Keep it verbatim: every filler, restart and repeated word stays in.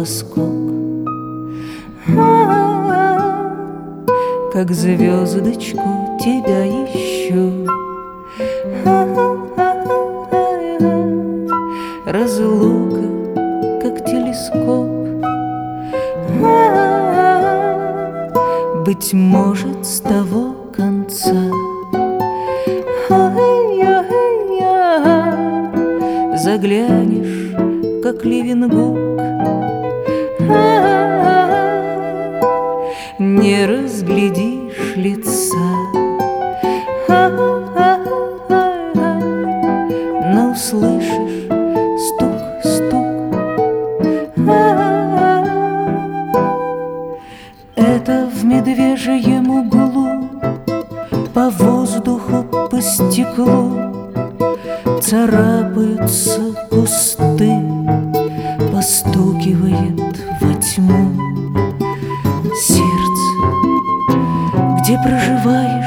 наскок. А-а-а, как звездочку тебя ищу. А-а-а, разлука, как телескоп. А-а-а, быть может, с того конца. Заглянешь, как Левенгук, не разглядишь лица, но услышишь стук-стук. Это в медвежьем углу, по воздуху, по стеклу царапаются кусты, постукивает во тьму сердце, где проживает